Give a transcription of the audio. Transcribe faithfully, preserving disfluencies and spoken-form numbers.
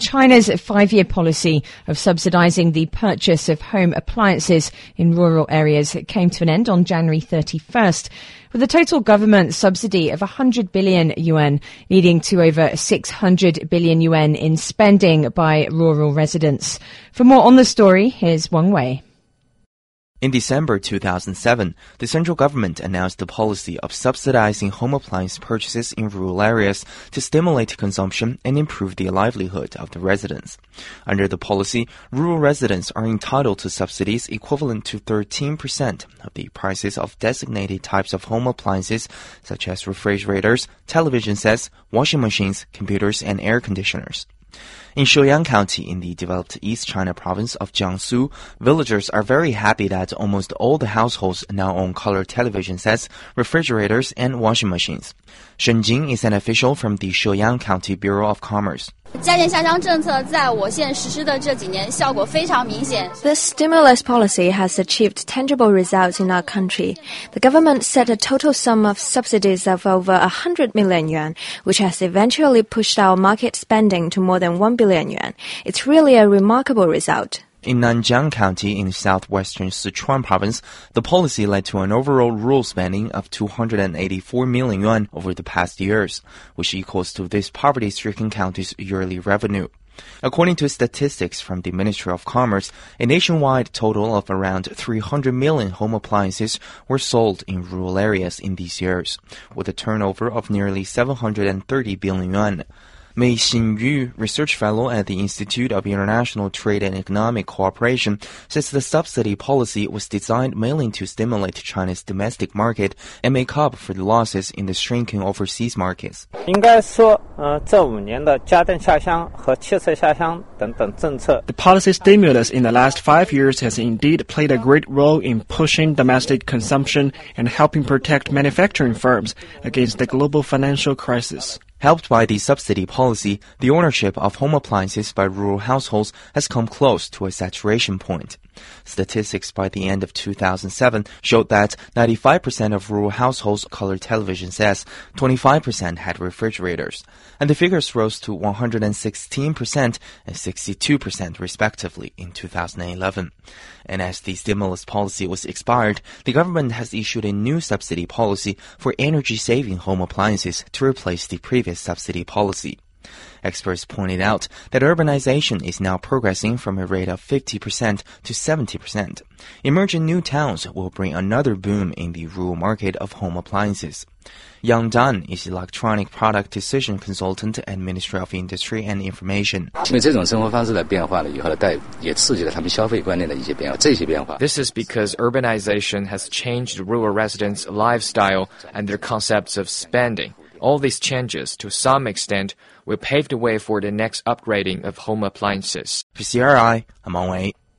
China's five-year policy of subsidizing the purchase of home appliances in rural areas came to an end on January thirty-first, with a total government subsidy of one hundred billion yuan, leading to over six hundred billion yuan in spending by rural residents. For more on the story, here's Wang Wei. In December two thousand seven, the central government announced the policy of subsidizing home appliance purchases in rural areas to stimulate consumption and improve the livelihood of the residents. Under the policy, rural residents are entitled to subsidies equivalent to thirteen percent of the prices of designated types of home appliances such as refrigerators, television sets, washing machines, computers, and air conditioners. In Sheuyang County in the developed East China province of Jiangsu, villagers are very happy that almost all the households now own color television sets, refrigerators, and washing machines. Shen Jing is an official from the Sheuyang County Bureau of Commerce. This stimulus policy has achieved tangible results in our country. The government set a total sum of subsidies of over one hundred million yuan, which has eventually pushed our market spending to more than one billion yuan. It's really a remarkable result. In Nanjiang County in southwestern Sichuan province, the policy led to an overall rural spending of two hundred eighty-four million yuan over the past years, which equals to this poverty-stricken county's yearly revenue. According to statistics from the Ministry of Commerce, a nationwide total of around three hundred million home appliances were sold in rural areas in these years, with a turnover of nearly seven hundred thirty billion yuan. Mei Xinyu, research fellow at the Institute of International Trade and Economic Cooperation, says the subsidy policy was designed mainly to stimulate China's domestic market and make up for the losses in the shrinking overseas markets. The policy stimulus in the last five years has indeed played a great role in pushing domestic consumption and helping protect manufacturing firms against the global financial crisis. Helped by the subsidy policy, the ownership of home appliances by rural households has come close to a saturation point. Statistics by the end of two thousand seven showed that ninety-five percent of rural households colored television sets, twenty-five percent had refrigerators, and the figures rose to one hundred sixteen percent and sixty-two percent respectively in two thousand eleven. And as the stimulus policy was expired, the government has issued a new subsidy policy for energy-saving home appliances to replace the previous subsidy policy. Experts pointed out that urbanization is now progressing from a rate of fifty percent to seventy percent. Emerging new towns will bring another boom in the rural market of home appliances. Yang Dan is electronic product decision consultant at Ministry of Industry and Information. This is because urbanization has changed rural residents' lifestyle and their concepts of spending. All these changes, to some extent, will pave the way for the next upgrading of home appliances. For C R I, I'm Wang Wei.